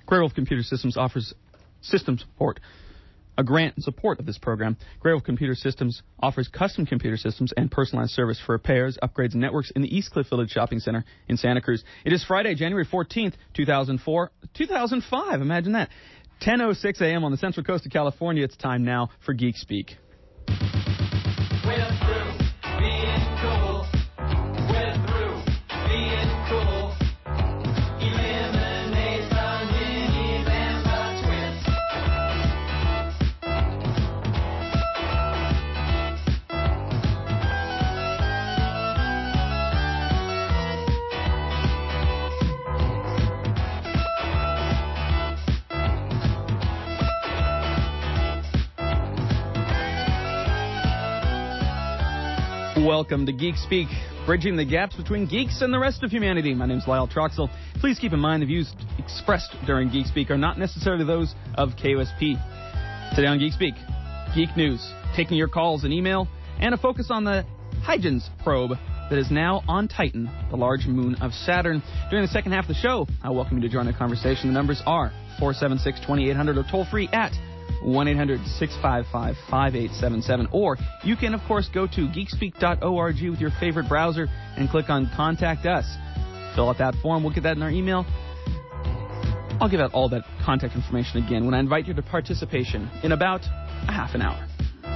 Great Wolf Computer Systems offers system support. A grant in support of this program, Great Wolf Computer Systems offers custom computer systems and personalized service for repairs, upgrades, and networks in the East Cliff Village Shopping Center in Santa Cruz. It is Friday, January 14th, 2005. Imagine that. 10:06 a.m. on the Central Coast of California. It's time now for Geek Speak. Welcome to Geek Speak, bridging the gaps between geeks and the rest of humanity. My name is Lyle Troxell. Please keep in mind the views expressed during Geek Speak are not necessarily those of KOSP. Today on Geek Speak, geek news, taking your calls and email, and a focus on the Huygens probe that is now on Titan, the large moon of Saturn. During the second half of the show, I welcome you to join the conversation. The numbers are 476-2800 or toll free at 1-800-655-5877. Or you can, of course, go to geekspeak.org with your favorite browser and click on Contact Us. Fill out that form. We'll get that in our email. I'll give out all that contact information again when I invite you to participation in about a half an hour.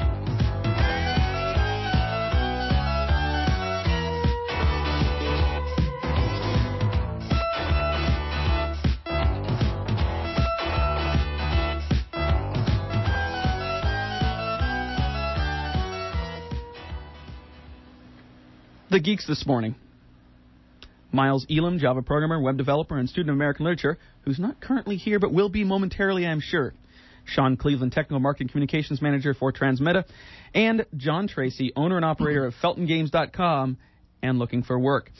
The geeks this morning. Miles Elam, Java programmer, web developer, and student of American literature, who's not currently here but will be momentarily, I'm sure. Sean Cleveland, technical marketing communications manager for Transmeta. And John Tracy, owner and operator of FeltonGames.com and looking for work.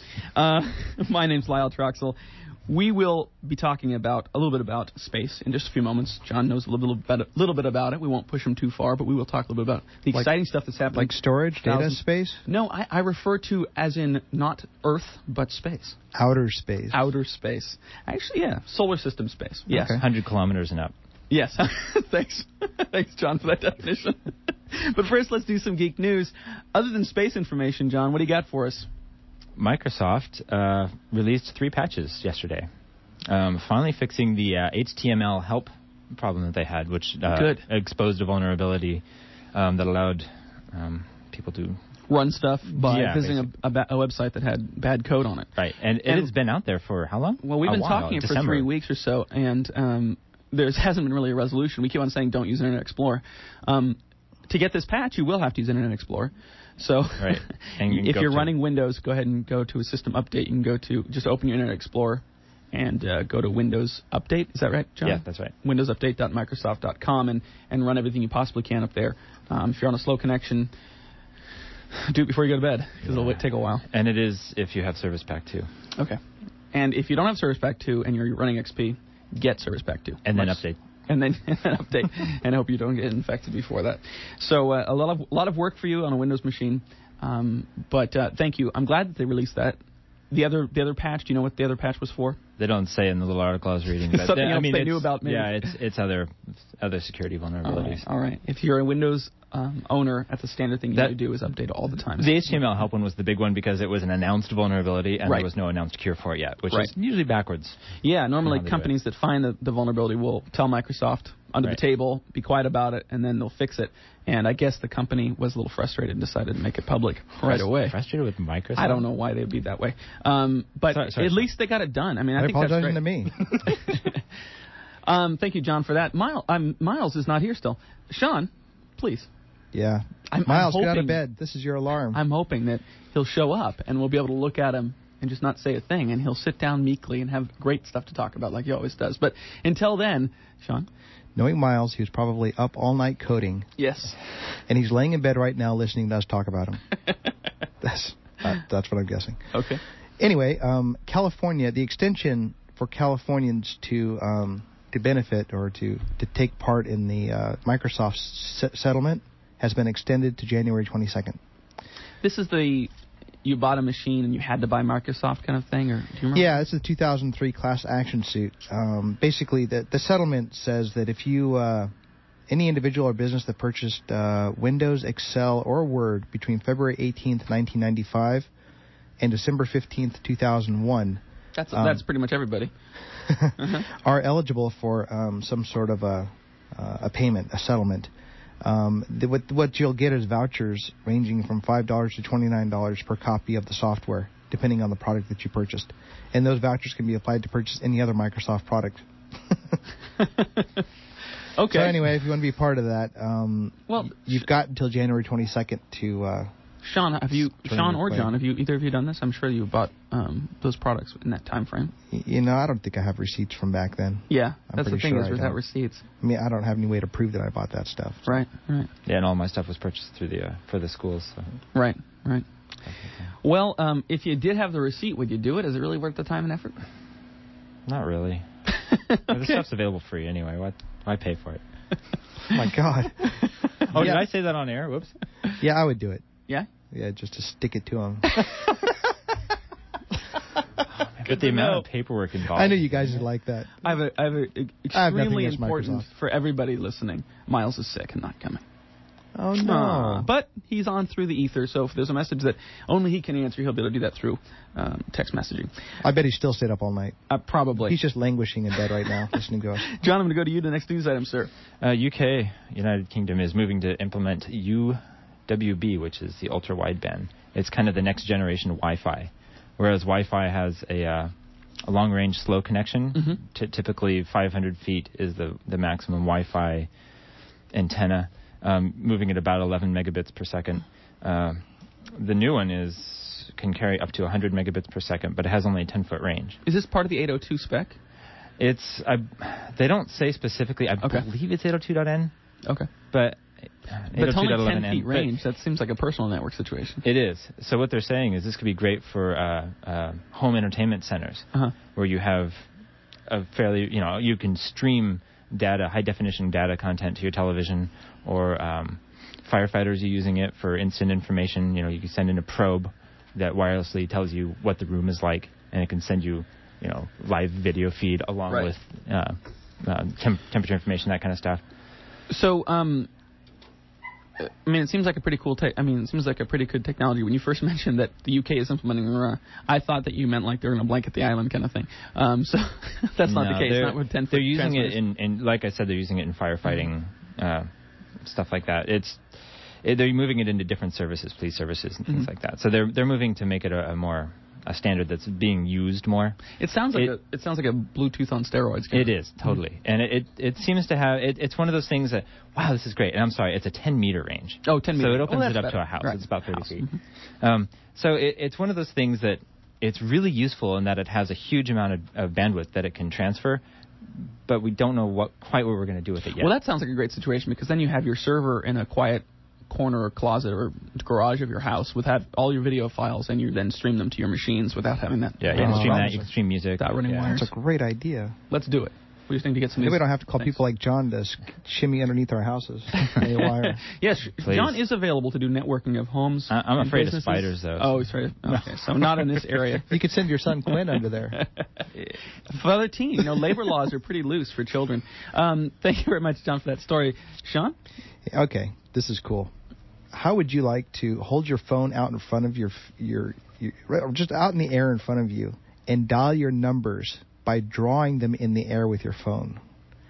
My name's Lyle Troxell. We will be talking a little bit about space in just a few moments. John knows a little bit about it. We won't push him too far, but we will talk a little bit about the exciting stuff that's happening. Like storage, data space? No, I refer to as in not Earth, but space. Outer space. Outer space. Actually, yeah, solar system space. Yes. Okay. 100 kilometers and up. Yes. Thanks. Thanks, John, for that definition. But first, let's do some geek news. Other than space information, John, what do you got for us? Microsoft released 3 patches yesterday, finally fixing the HTML help problem that they had, which exposed a vulnerability that allowed people to run stuff by visiting a website that had bad code on it. Right, and it's been out there for how long? Well, we've been talking it for 3 weeks or so, and there hasn't been really a resolution. We keep on saying don't use Internet Explorer. To get this patch, you will have to use Internet Explorer. So if you're running Windows, go ahead and go to a system update. You can just open your Internet Explorer and go to Windows Update. Is that right, John? Yeah, that's right. WindowsUpdate.Microsoft.com and run everything you possibly can up there. If you're on a slow connection, do it before you go to bed because it'll take a while. And it is if you have Service Pack 2. Okay. And if you don't have Service Pack 2 and you're running XP, get Service Pack 2. And then update. And then update, and I hope you don't get infected before that. So a lot of work for you on a Windows machine, but thank you. I'm glad that they released that. The other patch. Do you know what the other patch was for? They don't say in the little article I was reading. But Something else they knew about. Maybe. Yeah, it's other security vulnerabilities. All right. If you're a Windows owner, that's the standard thing you need to do is update all the time. The HTML help one was the big one because it was an announced vulnerability and there was no announced cure for it yet, which is usually backwards. Yeah, normally companies that find the vulnerability will tell Microsoft under the table, be quiet about it, and then they'll fix it. And I guess the company was a little frustrated and decided to make it public right away. Frustrated with Microsoft? I don't know why they'd be that way. But at least they got it done. I mean, I think that's great. To me. Thank you, John, for that. Miles is not here still. Sean, please. Yeah. Miles, get out of bed. This is your alarm. I'm hoping that he'll show up and we'll be able to look at him and just not say a thing, and he'll sit down meekly and have great stuff to talk about like he always does. But until then, Sean? Knowing Miles, he was probably up all night coding. Yes. And he's laying in bed right now listening to us talk about him. That's what I'm guessing. Okay. Anyway, California, the extension for Californians to benefit or to take part in the Microsoft settlement has been extended to January 22nd. This is the you bought a machine and you had to buy Microsoft kind of thing, or do you remember? Yeah, it's a 2003 class action suit. Basically, the settlement says that if you any individual or business that purchased Windows, Excel, or Word between February 18th, 1995 and December 15th, 2001... That's pretty much everybody. are eligible for some sort of a payment, a settlement. What you'll get is vouchers ranging from $5 to $29 per copy of the software, depending on the product that you purchased. And those vouchers can be applied to purchase any other Microsoft product. Okay. So anyway, if you want to be part of that, you've got until January 22nd to... Sean or John, have either of you done this? I'm sure you bought those products in that time frame. I don't think I have receipts from back then. Yeah, that's the thing, sure is without receipts. I mean, I don't have any way to prove that I bought that stuff. So. Right. Yeah, and all my stuff was purchased through for the schools. So. Right. Well, if you did have the receipt, would you do it? Is it really worth the time and effort? Not really. Okay. The stuff's available free anyway. Why pay for it? Oh, my God. Oh, did I say that on air? Whoops. Yeah, I would do it. Yeah? Yeah, just to stick it to them. But the amount of paperwork involved. I know you guys would like that. I have extremely important for everybody listening. Miles is sick and not coming. Oh, no. But he's on through the ether, so if there's a message that only he can answer, he'll be able to do that through text messaging. I bet he still stayed up all night. Probably. He's just languishing in bed right now, listening to us. John, I'm going to go to you. The next news item, sir. UK, United Kingdom, is moving to implement UWB, which is the ultra-wideband. It's kind of the next generation of Wi-Fi. Whereas Wi-Fi has a long-range slow connection, typically 500 feet is the maximum Wi-Fi antenna, moving at about 11 megabits per second. The new one can carry up to 100 megabits per second, but it has only a 10-foot range. Is this part of the 802 spec? They don't say specifically. I believe it's 802.n. Okay. But it's only 10 feet range. That seems like a personal network situation. It is. So what they're saying is this could be great for home entertainment centers, where you have a fairly, you can stream data, high-definition data content to your television, or firefighters are using it for instant information. You can send in a probe that wirelessly tells you what the room is like, and it can send you, live video feed along with temperature information, that kind of stuff. So, it seems like a pretty cool it seems like a pretty good technology. When you first mentioned that the UK is implementing Aurora, I thought that you meant like they're going to blanket the island kind of thing. So that's not the case. Not with 10 they're using it in, like I said, they're using it in firefighting, stuff like that. They're moving it into different services, police services and things like that. So they're moving to make it a standard that's being used more. It sounds like a Bluetooth on steroids. It is, totally. And it seems to have, it's one of those things that, wow, this is great. And I'm sorry, it's a 10-meter range. Oh, 10 meters. So it opens it up better. to a house. Right. It's about 30 feet. So it's one of those things that it's really useful in that it has a huge amount of bandwidth that it can transfer, but we don't know quite what we're going to do with it yet. Well, that sounds like a great situation, because then you have your server in a quiet corner or closet or garage of your house with all your video files, and you then stream them to your machines without having that. Yeah, you can stream that. You can stream music. Without running wires. That's a great idea. Let's do it. We just need to get some. Maybe we don't have to call people like John to shimmy underneath our houses. Wire. Yes, please. John is available to do networking of homes. I'm afraid businesses. of spiders, though. Oh, he's afraid. Okay, so not in this area. You could send your son Quinn under there. For other teens, labor laws are pretty loose for children. Thank you very much, John, for that story. Sean? Okay, this is cool. How would you like to hold your phone out in front of your just out in the air in front of you and dial your numbers by drawing them in the air with your phone?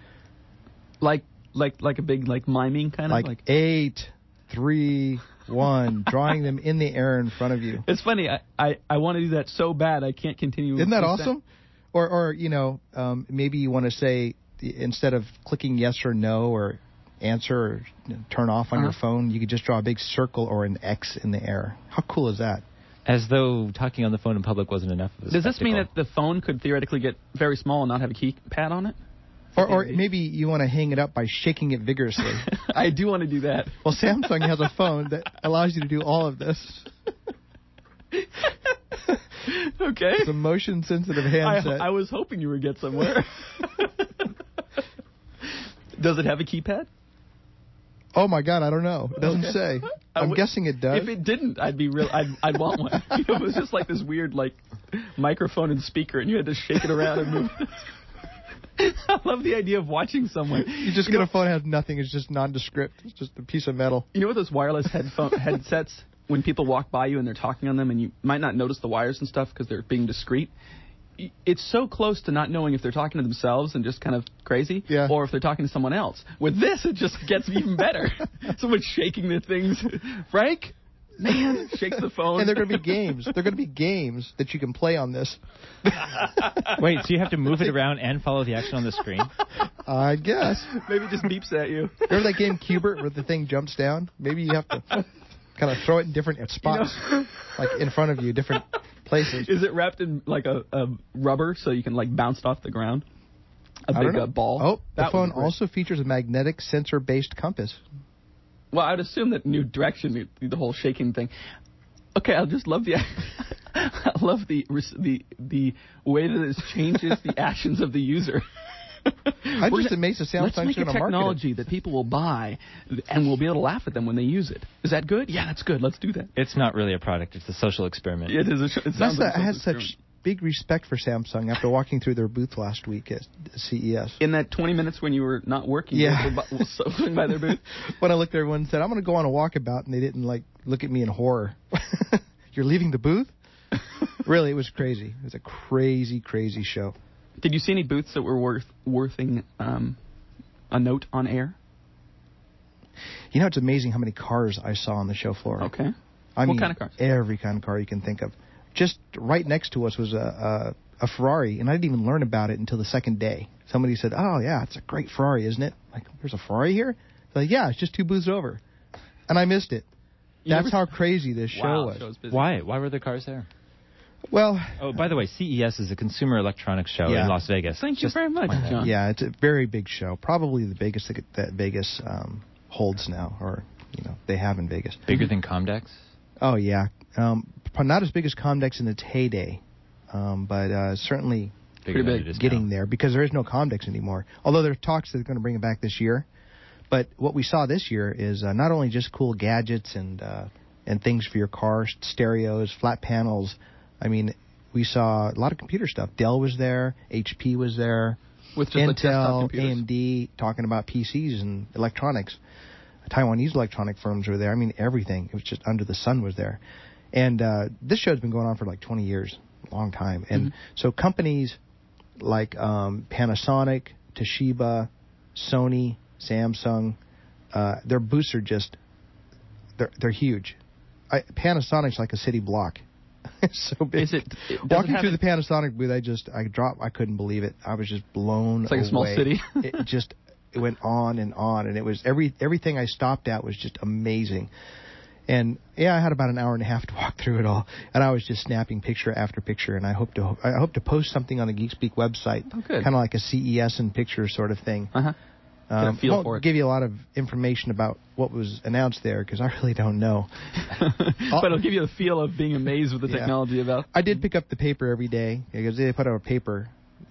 Like a big miming kind of like 8, 3, 1, drawing them in the air in front of you. It's funny. I want to do that so bad I can't continue. Isn't that awesome? Or maybe you want to say, instead of clicking yes or no or answer or turn off on your phone, you could just draw a big circle or an X in the air. How cool is that? As though talking on the phone in public wasn't enough of a Does this mean that the phone could theoretically get very small and not have a keypad on it? Or maybe you want to hang it up by shaking it vigorously. I do want to do that. Well, Samsung has a phone that allows you to do all of this. Okay. It's a motion-sensitive handset. I was hoping you would get somewhere. Does it have a keypad? Oh my God, I don't know. It doesn't say. I'm guessing it does. If it didn't, I'd I'd want one. You know, it was just like this weird microphone and speaker, and you had to shake it around and move it. I love the idea of watching someone. You just get a phone that has nothing. It's just nondescript. It's just a piece of metal. You know what those wireless headsets, when people walk by you and they're talking on them and you might not notice the wires and stuff because they're being discreet, it's so close to not knowing if they're talking to themselves and just kind of crazy, or if they're talking to someone else. With this, it just gets even better. Someone's shaking the things. Frank? Man, shakes the phone. And they're going to be games. They're going to be games that you can play on this. Wait, so you have to move it around and follow the action on the screen? I guess. Maybe it just beeps at you. Remember that game Cubert where the thing jumps down? Maybe you have to kind of throw it in different spots, like in front of you, different places. Is it wrapped in like a rubber so you can bounce it off the ground? A big ball? Oh, the phone also features a magnetic sensor-based compass. Well, I'd assume that new direction, the whole shaking thing. Okay, I just love I love the way that this changes the actions of the user. I'm just amazed that Samsung's going to market it. Let's make a technology that people will buy, and we'll be able to laugh at them when they use it. Is that good? Yeah, that's good. Let's do that. It's not really a product. It's a social experiment. It is. It sounds like I had such big respect for Samsung after walking through their booth last week at CES. In that 20 minutes when you were not working, you were swing by their booth. When I looked there, everyone said, "I'm going to go on a walkabout," and they didn't look at me in horror. You're leaving the booth? Really, it was crazy. It was a crazy, crazy show. Did you see any booths that were worthing a note on air? You know, it's amazing how many cars I saw on the show floor. Okay. What kind of cars? Every kind of car you can think of. Just right next to us was a Ferrari, and I didn't even learn about it until the second day. Somebody said, "Oh, yeah, it's a great Ferrari, isn't it?" Like, there's a Ferrari here? Like, yeah, it's just 2 booths over. And I missed it. That's how crazy this show was. Why? Why were there cars there? Well... Oh, by the way, CES is a consumer electronics show in Las Vegas. Thank you very much, John. Yeah, it's a very big show. Probably the biggest that Vegas holds now, or, they have in Vegas. Bigger than Comdex? Oh, yeah. Not as big as Comdex in its heyday, but certainly getting there, because there is no Comdex anymore. Although there are talks that they're going to bring it back this year. But what we saw this year is not only just cool gadgets and things for your car, stereos, flat panels. I mean, we saw a lot of computer stuff. Dell was there, HP was there, with just Intel, AMD, talking about PCs and electronics. Taiwanese electronic firms were there. I mean, everything. It was just under the sun was there. And this show's been going on for 20 years, a long time. And so companies like Panasonic, Toshiba, Sony, Samsung, their booths are just, they're huge. Panasonic's like a city block. It's so big. Walking through the Panasonic booth, I couldn't believe it. I was just blown away. It's like a small city. It went on, and it was everything I stopped at was just amazing. And I had about an hour and a half to walk through it all, and I was just snapping picture after picture. And I hope to post something on the GeekSpeak website, kind of like a CES and picture sort of thing. I won't give you a lot of information about what was announced there because I really don't know. But it'll give you the feel of being amazed with the technology about. I did pick up the paper every day because they put out a paper,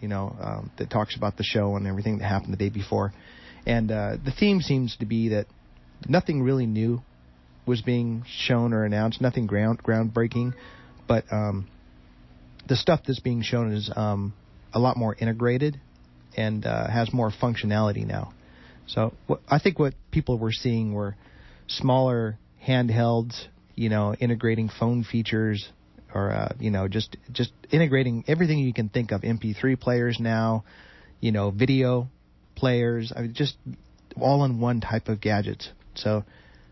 that talks about the show and everything that happened the day before. And the theme seems to be that nothing really new was being shown or announced, nothing groundbreaking, but the stuff that's being shown is a lot more integrated and has more functionality now. So I think what people were seeing were smaller handhelds, integrating phone features, or just integrating everything you can think of. MP3 players now, video players, just all-in-one type of gadgets. So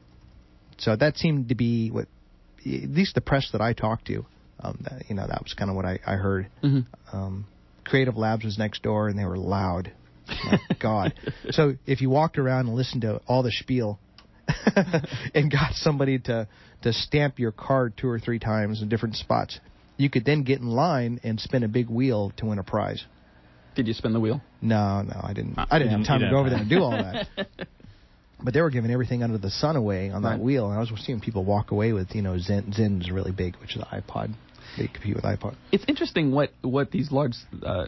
that seemed to be what, at least the press that I talked to, that was kind of what I heard. Creative Labs was next door, and they were loud. My God. So if you walked around and listened to all the spiel and got somebody to stamp your card 2 or 3 times in different spots, you could then get in line and spin a big wheel to win a prize. Did you spin the wheel? No, I didn't. I didn't have time to go over there and do all that. But they were giving everything under the sun away on that wheel, and I was seeing people walk away with, Zen's really big, which is an iPod. They compete with iPod. It's interesting what these large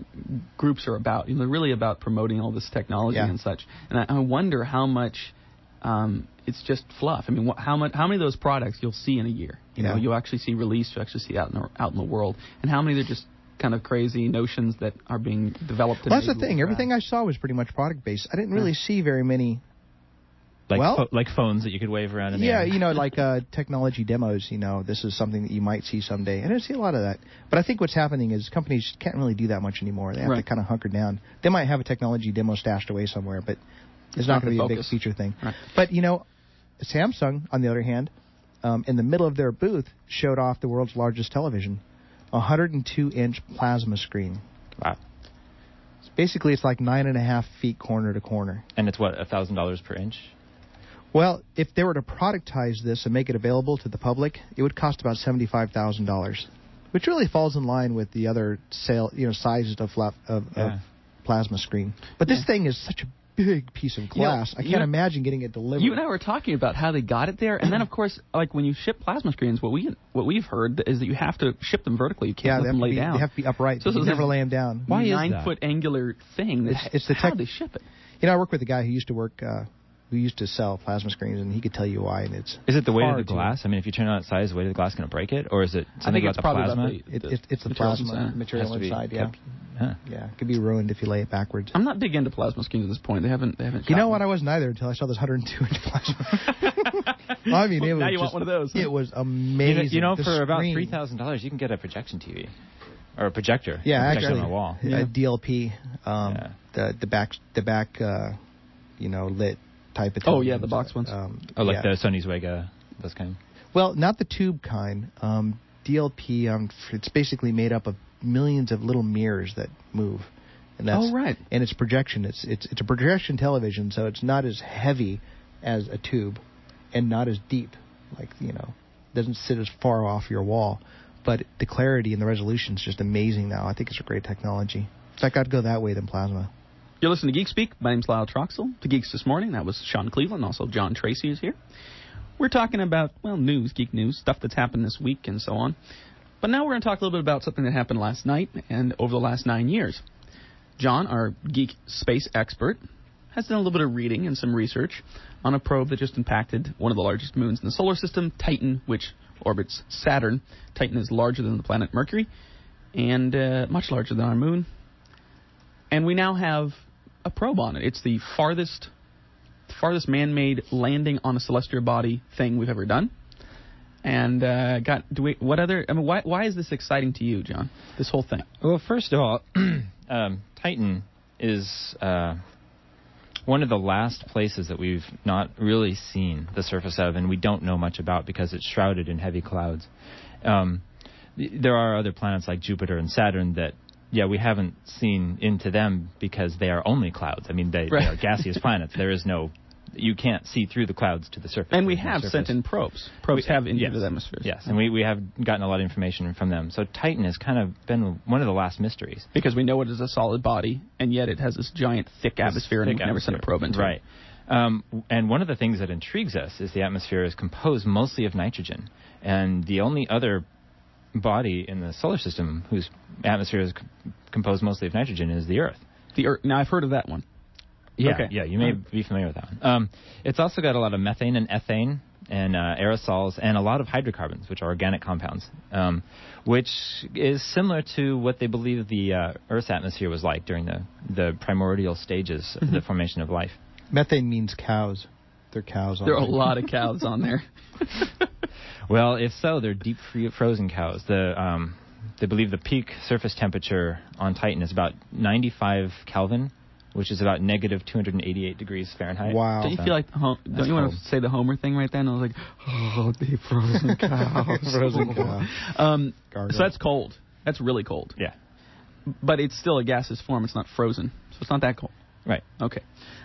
groups are about. They're really about promoting all this technology and such. And I wonder how much it's just fluff. I mean, how many of those products you'll see in a year? You know, you'll actually see released, you'll actually see out in the world, and how many they're just kind of crazy notions that are being developed. Well, that's the thing. Everything I saw was pretty much product based. I didn't really see very many. Like phones that you could wave around in the air. Yeah, you know, like technology demos. You know, this is something that you might see someday. I didn't see a lot of that. But I think what's happening is companies can't really do that much anymore. They have to kind of hunker down. They might have a technology demo stashed away somewhere, but it's not going to be a big feature thing. Right. But, you know, Samsung, on the other hand, in the middle of their booth, showed off the world's largest television, a 102-inch plasma screen. Wow. Basically, it's like 9.5 feet corner to corner. And it's, what, $1,000 per inch? Well, if they were to productize this and make it available to the public, it would cost about $75,000, which really falls in line with the other sizes of plasma screen. But this thing is such a big piece of glass. I can't imagine getting it delivered. You and I were talking about how they got it there, and then of course, like when you ship plasma screens, what we've heard is that you have to ship them vertically. You can't let them lay down. They have to be upright. So you never lay them down. Why is 9-foot angular thing? How do they ship it? You know, I work with a guy who used to work. Who used to sell plasma screens, and he could tell you why. And is it the weight of the glass? I mean, if you turn it on its side, is the weight of the glass going to break it, or is it something about the plasma? It's the plasma material inside. Yeah, it could be ruined if you lay it backwards. I'm not big into plasma screens at this point. They haven't. You know what? I wasn't either until I saw this 102-inch plasma. Well, I mean, now you want one of those. It was amazing. You know, for about $3,000, you can get a projection TV or a projector. Yeah, actually, on the wall. A DLP, the back, lit. Type of oh, yeah, the box ones. Like the Sony's Wega, those kind? Well, not the tube kind. DLP, it's basically made up of millions of little mirrors that move. And that's, right. And it's projection. It's a projection television, so it's not as heavy as a tube and not as deep. Like, doesn't sit as far off your wall. But the clarity and the resolution is just amazing now. I think it's a great technology. In fact, I'd go that way than plasma. You're listening to Geek Speak. My name's Lyle Troxel. To Geeks This Morning, that was Sean Cleveland. Also, John Tracy is here. We're talking about, news, geek news, stuff that's happened this week and so on. But now we're going to talk a little bit about something that happened last night and over the last 9 years. John, our geek space expert, has done a little bit of reading and some research on a probe that just impacted one of the largest moons in the solar system, Titan, which orbits Saturn. Titan is larger than the planet Mercury and much larger than our moon. And we now have a probe on it. It's the farthest man-made landing on a celestial body thing we've ever done. And why is this exciting to you, John? This whole thing. Well, first of all, Titan is one of the last places that we've not really seen the surface of, and we don't know much about because it's shrouded in heavy clouds. There are other planets like Jupiter and Saturn that. Yeah, we haven't seen into them because they are only clouds. I mean, they are gaseous planets. There is you can't see through the clouds to the surface. And we have sent in probes. Probes have entered the atmosphere. Yes, and we have gotten a lot of information from them. So Titan has kind of been one of the last mysteries. Because we know it is a solid body, and yet it has this giant, thick atmosphere, and we've never sent a probe into it. Right. And one of the things that intrigues us is the atmosphere is composed mostly of nitrogen. And the only other body in the solar system whose atmosphere is composed mostly of nitrogen is the Earth. The Earth. Now, I've heard of that one. Yeah, okay. Yeah, you may be familiar with that one. It's also got a lot of methane and ethane and aerosols and a lot of hydrocarbons, which are organic compounds, which is similar to what they believe the Earth's atmosphere was like during the primordial stages of the formation of life. Methane means cows. There are cows on there. There are a lot of cows on there. Well, if so, they're deep frozen cows. They believe the peak surface temperature on Titan is about 95 Kelvin, which is about negative 288 degrees Fahrenheit. Wow. Don't you feel like don't you want to say the Homer thing right then? I was like, oh, deep frozen cows. Frozen cow. So that's cold. That's really cold. Yeah. But it's still a gaseous form. It's not frozen, so it's not that cold. Right. Okay.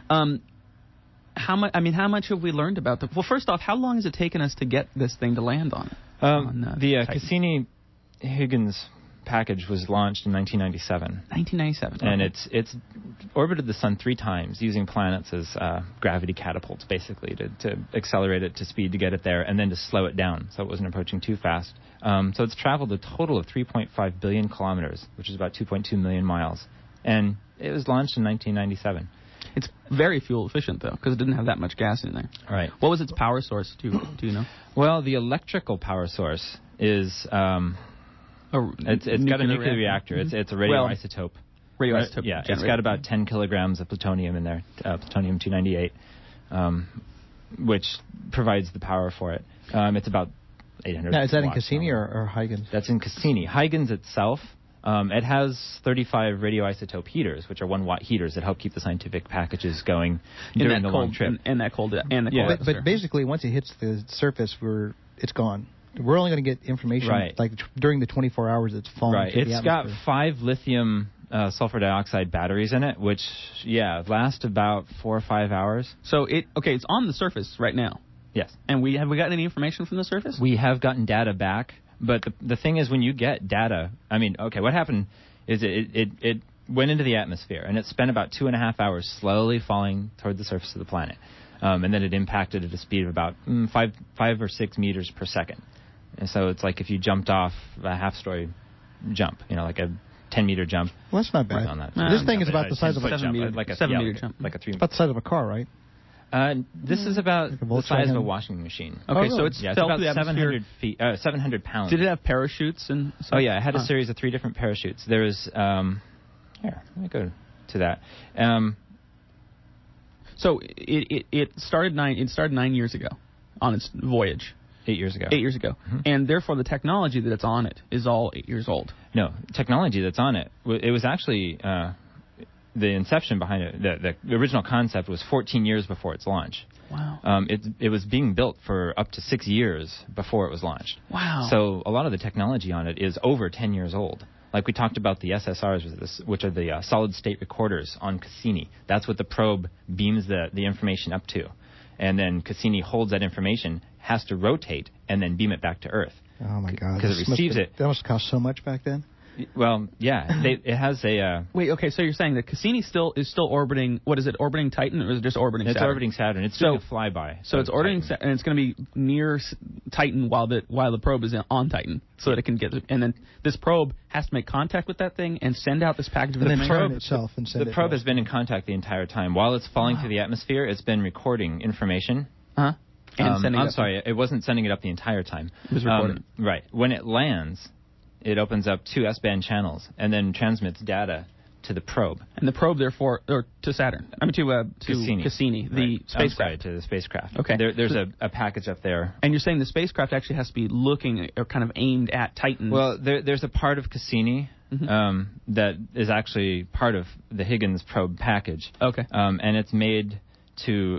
How much have we learned about them? Well, first off, how long has it taken us to get this thing to land on it? The Cassini-Huygens package was launched in 1997. 1997. And it's orbited the sun 3 times using planets as gravity catapults, basically, to accelerate it to speed to get it there, and then to slow it down so it wasn't approaching too fast. So it's traveled a total of 3.5 billion kilometers, which is about 2.2 million miles. And it was launched in 1997. It's very fuel efficient, though, because it didn't have that much gas in there. Right. What was its power source, do you know? Well, the electrical power source is... it's got a nuclear reactor. Mm-hmm. It's a radioisotope. Radioisotope. Yeah, it's got about 10 kilograms of plutonium in there, plutonium-298, which provides the power for it. It's about 800 Now, is that in watts Cassini or Huygens? That's in Cassini. Huygens itself, it has 35 radioisotope heaters, which are 1-watt heaters that help keep the scientific packages going during the long trip. And that cold atmosphere. But basically, once it hits the surface, it's gone. We're only going to get information like during the 24 hours it's falling to the atmosphere. It's got 5 lithium sulfur dioxide batteries in it, which last about 4 or 5 hours. So it's on the surface right now. Yes. And have we gotten any information from the surface? We have gotten data back, but the thing is, when you get data, what happened is it went into the atmosphere and it spent about 2.5 hours slowly falling toward the surface of the planet, and then it impacted at a speed of about 5 or 6 meters per second. And so it's like if you jumped off a half-story jump, like a 10-meter jump. Well, that's not bad. On that. This thing is about the size of a 7-meter jump. Like a 3. About the size of a car, right? This is about the size of a washing machine. Okay, so it's about 700 pounds. Did it have parachutes and stuff? Oh yeah, it had a series of 3 different parachutes. There was here. Let me go to that. So it started 9 years ago on its voyage. 8 years ago. 8 years ago. Mm-hmm. And therefore the technology that's on it is all 8 years old. No, technology that's on it, it was actually the inception behind it. The original concept was 14 years before its launch. Wow. It was being built for up to 6 years before it was launched. Wow. So a lot of the technology on it is over 10 years old. Like we talked about the SSRs, which are the solid-state recorders on Cassini. That's what the probe beams the information up to. And then Cassini holds that information, has to rotate, and then beam it back to Earth. Oh, my God. Because it receives it. That must cost so much back then? Well, yeah. It has a... Wait, okay, so you're saying that Cassini is still orbiting... What is it, orbiting Titan, or is it just orbiting Saturn? It's orbiting Saturn. It's doing a flyby. So it's orbiting Saturn, and it's going to be near Titan while the probe is on Titan, so that it can get... And then this probe has to make contact with that thing and send out this package of information. And then turn itself and send it. The probe has been in contact the entire time. While it's falling through the atmosphere, it's been recording information. And sending I'm sorry, it wasn't sending it up the entire time. It was recording. Right. When it lands, it opens up 2 S-band channels and then transmits data to the probe. And the probe, therefore, or to Saturn. to Cassini, the spacecraft. To the spacecraft. Okay. There's a package up there. And you're saying the spacecraft actually has to be looking or kind of aimed at Titan. Well, there's a part of Cassini that is actually part of the Huygens probe package. Okay. And it's made to...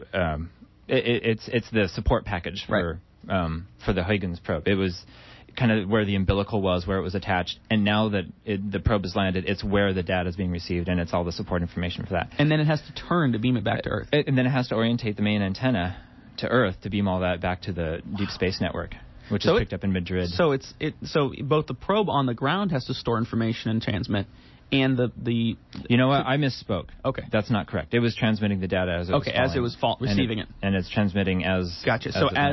It's the support package for the Huygens probe. It was kind of where the umbilical was, where it was attached, and now that the probe has landed, it's where the data is being received, and it's all the support information for that. And then it has to turn to beam it back to Earth. And then it has to orientate the main antenna to Earth to beam all that back to the Deep Space Network, which is picked up in Madrid. So so both the probe on the ground has to store information and transmit, and the You know what? I misspoke. Okay. That's not correct. It was transmitting the data as it was falling. As it was receiving it. And it's transmitting as Gotcha.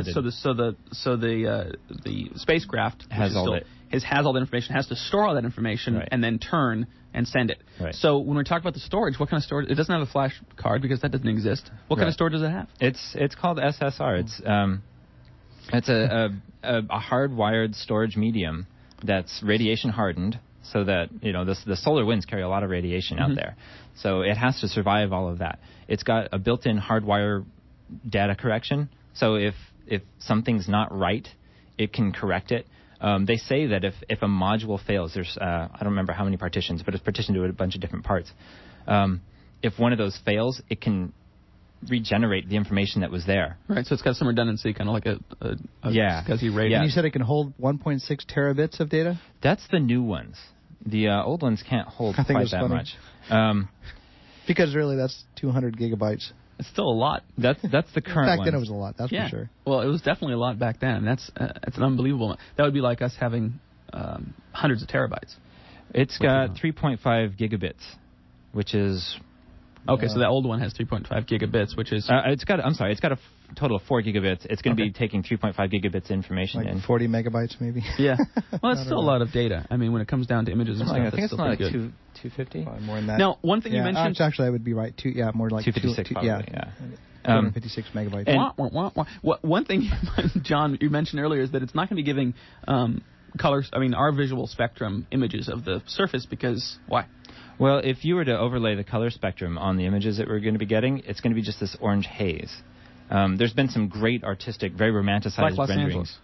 The spacecraft has all the information, has to store all that information and then turn and send it. Right. So when we talk about the storage, what kind of storage? It doesn't have a flash card because that doesn't exist. What kind of storage does it have? It's called SSR. It's a hardwired storage medium that's radiation hardened, so that the solar winds carry a lot of radiation out there. So it has to survive all of that. It's got a built-in hardwire data correction. So if something's not right, it can correct it. They say that if a module fails, there's I don't remember how many partitions, but it's partitioned to a bunch of different parts. If one of those fails, it can regenerate the information that was there. Right, so it's got some redundancy, kind of like a SCSI radio. And you said it can hold 1.6 terabits of data? That's the new ones. The old ones can't hold quite that much. Because really, that's 200 gigabytes. It's still a lot. That's the current Back ones. then it was a lot, that's for sure. Well, it was definitely a lot back then. That's an unbelievable. That would be like us having hundreds of terabytes. It's got 3.5 gigabits, which is Okay, so the old one has 3.5 gigabits, which is... it's got a total of 4 gigabits. It's going to be taking 3.5 gigabits information in. 40 megabytes, maybe? Yeah. Well, it's still a lot of data. I mean, when it comes down to images and stuff, I think it's still like good. 250? Probably more than that. Now, one thing you mentioned... Actually, I would be right. More like 256 probably, yeah. 256 megabytes. One thing, John, you mentioned earlier is that it's not going to be giving colors, our visual spectrum images of the surface because, why? Well, if you were to overlay the color spectrum on the images that we're going to be getting, it's going to be just this orange haze. There's been some great artistic, very romanticized renderings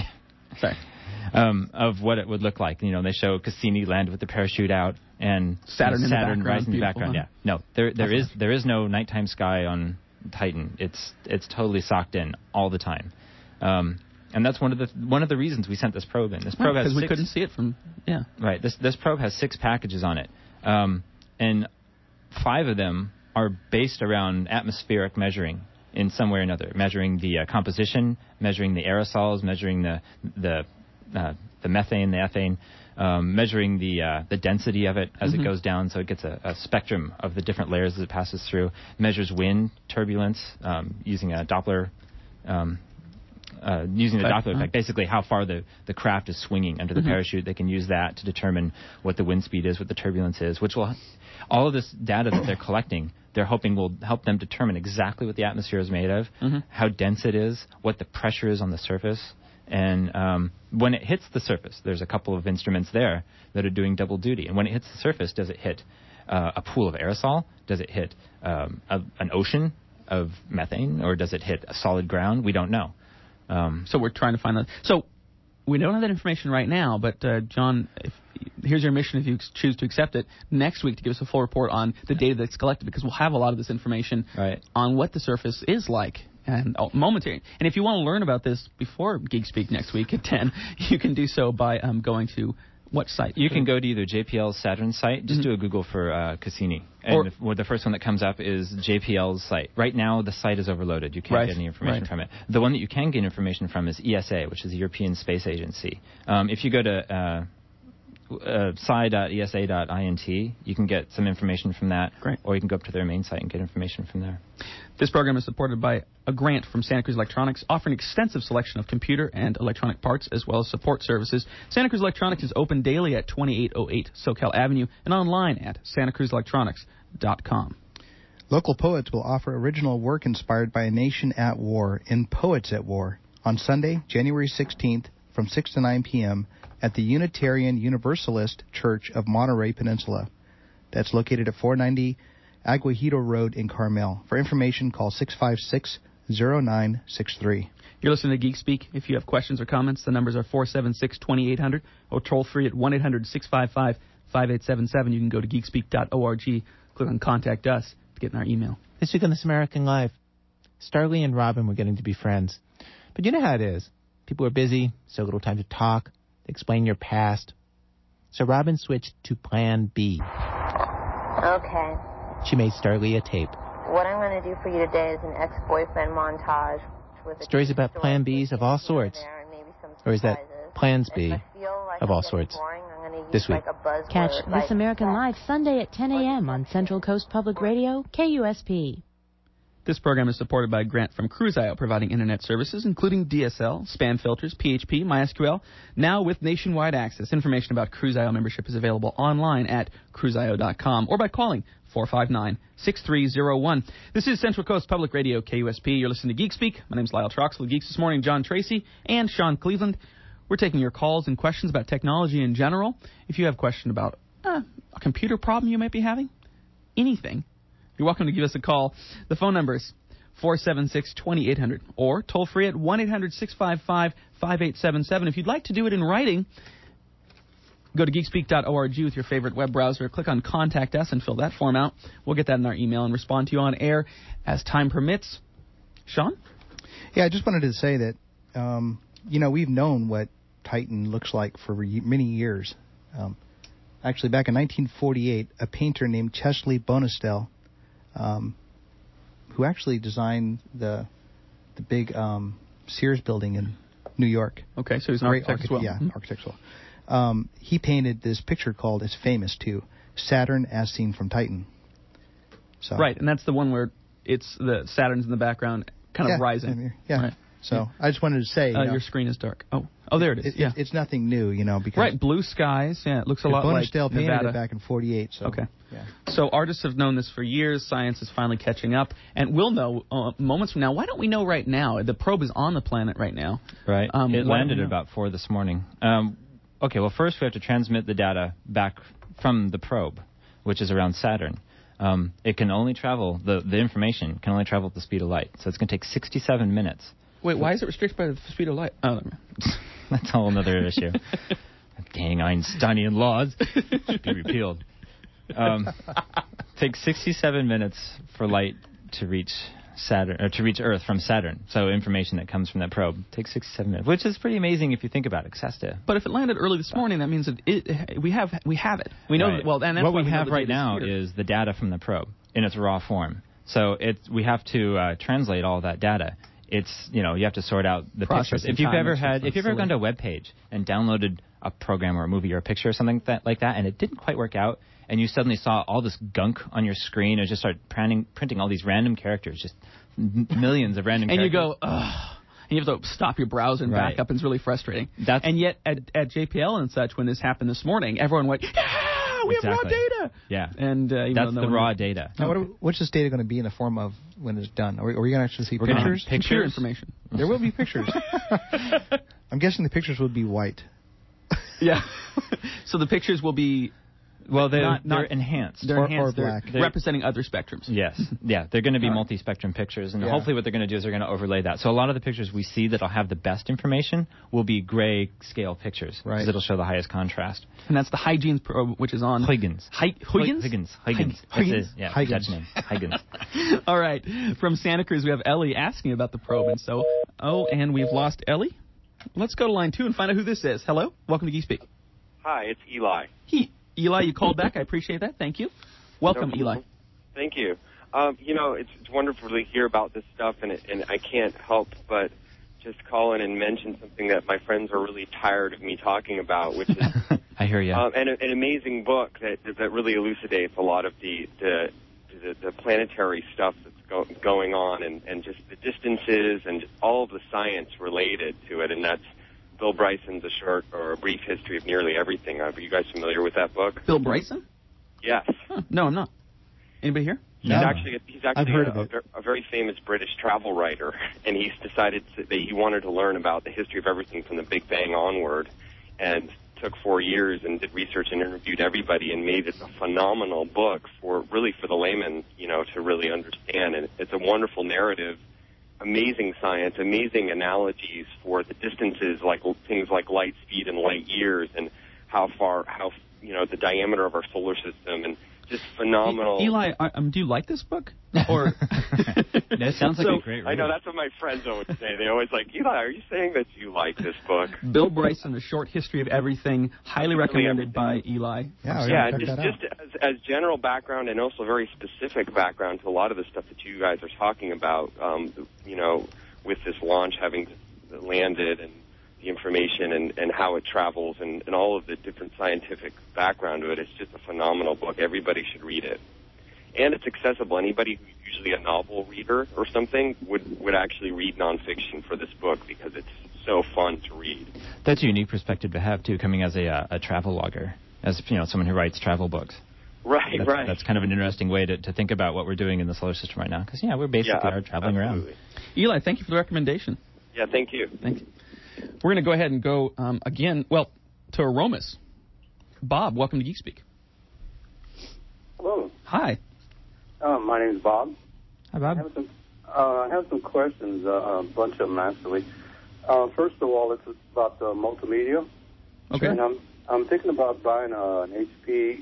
of what it would look like. They show Cassini land with the parachute out and Saturn rising in the background. Yeah, no, there is no nighttime sky on Titan. It's totally socked in all the time. And that's one of the reasons we sent this probe in. This probe has because we couldn't see it from Right. This probe has 6 packages on it. And 5 of them are based around atmospheric measuring in some way or another, measuring the composition, measuring the aerosols, measuring the methane, the ethane, measuring the density of it as it goes down, so it gets a spectrum of the different layers as it passes through, measures wind, turbulence, using a Doppler Doppler effect, basically how far the craft is swinging under the parachute. They can use that to determine what the wind speed is, what the turbulence is, which will, all of this data that they're collecting, they're hoping will help them determine exactly what the atmosphere is made of, how dense it is, what the pressure is on the surface. And when it hits the surface, there's a couple of instruments there that are doing double duty. And when it hits the surface, does it hit a pool of aerosol? Does it hit an ocean of methane? Or does it hit a solid ground? We don't know. So we're trying to find that. So we don't have that information right now, but John, here's your mission if you choose to accept it, next week to give us a full report on the data that's collected, because we'll have a lot of this information on what the surface is like. And momentary. And if you want to learn about this before Geek Speak next week at 10, you can do so by going to what site? You can go to either JPL's Saturn site. Just do a Google for Cassini. And the first one that comes up is JPL's site. Right now, the site is overloaded. You can't get any information from it. The one that you can get information from is ESA, which is the European Space Agency. If you go to sci.esa.int, you can get some information from that. Great. Or you can go up to their main site and get information from there. This program is supported by a grant from Santa Cruz Electronics, offering extensive selection of computer and electronic parts, as well as support services. Santa Cruz Electronics is open daily at 2808 SoCal Avenue and online at santacruzelectronics.com. Local Poets will offer original work inspired by a nation at war in Poets at War on Sunday, January 16th from 6 to 9 p.m. at the Unitarian Universalist Church of Monterey Peninsula. That's located at 490 Aguajito Road in Carmel. For information, call 656-0963. You're listening to Geek Speak. If you have questions or comments, the numbers are 476-2800 or toll free at 1-800-655-5877. You can go to geekspeak.org, click on Contact Us to get in our email. This week on This American Life, Starlee and Robin were getting to be friends. But you know how it is. People are busy, so little time to talk, explain your past. So Robin switched to Plan B. Okay. She made Starlee a tape. What I'm going to do for you today is an ex-boyfriend montage. With Stories about Plan Bs of all sorts. Or is that Plans B of all sorts? This week. Catch This American Life Sunday at 10 a.m. on Central Coast Public Radio, KUSP. This program is supported by a grant from Cruise.io, providing internet services, including DSL, spam filters, PHP, MySQL, now with nationwide access. Information about Cruise.io membership is available online at cruiseio.com or by calling 459-6301. This is Central Coast Public Radio, KUSP. You're listening to Geek Speak. My name is Lyle Troxel. Geeks this morning, John Tracy and Sean Cleveland. We're taking your calls and questions about technology in general. If you have a question about a computer problem you might be having, anything, you're welcome to give us a call. The phone number is 476-2800 or toll free at 1-800-655-5877. If you'd like to do it in writing, go to geekspeak.org with your favorite web browser. Click on Contact Us and fill that form out. We'll get that in our email and respond to you on air as time permits. Sean? Yeah, I just wanted to say that, we've known what Titan looks like for many years. Actually, back in 1948, a painter named Chesley Bonestell, who actually designed the big Sears building in New York. Okay, so he's an architect as well. Yeah, architect as well. He painted this picture called, it's famous too, Saturn as Seen from Titan. So. Right, and that's the one where it's the Saturn's in the background, kind of rising. Yeah. Right. So I just wanted to say, your screen is dark. Oh, there it is. It's nothing new, because right, blue skies. Yeah, it looks a lot like Bonestell painted Nevada. it back in '48. So, okay. Yeah. So artists have known this for years. Science is finally catching up, and we'll know moments from now. Why don't we know right now? The probe is on the planet right now. Right. It landed at about 4 this morning. Okay. Well, first we have to transmit the data back from the probe, which is around Saturn. It can only travel the information can only travel at the speed of light. So it's going to take 67 minutes. Wait, why is it restricted by the speed of light? Oh, that's a whole other issue. Dang Einsteinian laws should be repealed. Takes 67 minutes for light to reach Saturn or to reach Earth from Saturn. So information that comes from that probe takes 67 minutes, which is pretty amazing if you think about it. But if it landed early this morning, that means that we have it. We know that. Well, and that's what we have right now is the data from the probe in its raw form. So we have to translate all that data. It's you have to sort out the pictures. If you've ever gone to a web page and downloaded a program or a movie or a picture or something like that, and it didn't quite work out, and you suddenly saw all this gunk on your screen, and just started printing all these random characters, just millions of random characters. And you go, ugh. And you have to stop your browser and back up, and it's really frustrating. And yet, at JPL and such, when this happened this morning, everyone went, yeah, we have raw data. Yeah. And that's the raw data. Now, what's this data going to be in the form of when it's done? Are we going to actually see pictures? Picture information. There will be pictures. I'm guessing the pictures will be white. Yeah. So the pictures will be... Well, they're enhanced. They're enhanced. Or black. They're representing other spectrums. Yes. Yeah, they're going to be multi-spectrum pictures, and hopefully what they're going to do is they're going to overlay that. So a lot of the pictures we see that'll have the best information will be gray scale pictures, because it'll show the highest contrast. And that's the Huygens probe, which is on... Huygens. Huygens? Huygens. Huygens? Yeah, Huygens. Dutch name. Huygens. All right. From Santa Cruz, we have Ellie asking about the probe, and so... Oh, and we've lost Ellie? Let's go to line 2 and find out who this is. Hello? Welcome to Geek Speak. Hi, it's Eli. Eli, you called back. I appreciate that. Thank you. Welcome, Eli. Thank you. It's wonderful to hear about this stuff, and I can't help but just call in and mention something that my friends are really tired of me talking about, which is I hear you. An amazing book that really elucidates a lot of the planetary stuff that's going on, and just the distances and all of the science related to it, and that's Bill Bryson's A Brief History of Nearly Everything. Are you guys familiar with that book? Bill Bryson? Yes. Huh. No, I'm not. Anybody here? He's actually I've heard of it. A very famous British travel writer, and he's decided that he wanted to learn about the history of everything from the Big Bang onward, and took 4 years and did research and interviewed everybody and made it a phenomenal book for the layman, to really understand. And it's a wonderful narrative. Amazing science, amazing analogies for the distances, like things like light speed and light years, and how the diameter of our solar system, and just phenomenal. Eli, do you like this book? Or that sounds like a great read. I know, that's what my friends always say. They always like, Eli, are you saying that you like this book? Bill Bryson, A Short History of Everything, highly recommended by Eli. Yeah, just as general background, and also very specific background to a lot of the stuff that you guys are talking about, with this launch having landed, and the information and how it travels, and all of the different scientific background to it. It's just a phenomenal book. Everybody should read it. And it's accessible. Anybody who's usually a novel reader or something would actually read nonfiction for this book, because it's so fun to read. That's a unique perspective to have, too, coming as a travel logger, as someone who writes travel books. Right. That's kind of an interesting way to think about what we're doing in the solar system right now, because, we're basically traveling around. Eli, thank you for the recommendation. Yeah, thank you. Thank you. We're going to go ahead and go again, to Aromas. Bob, welcome to Geek Speak. Hello. Hi. My name is Bob. Hi, Bob. I have some questions, a bunch of them, actually. First of all, it's about multimedia. Okay. And I'm thinking about buying an HP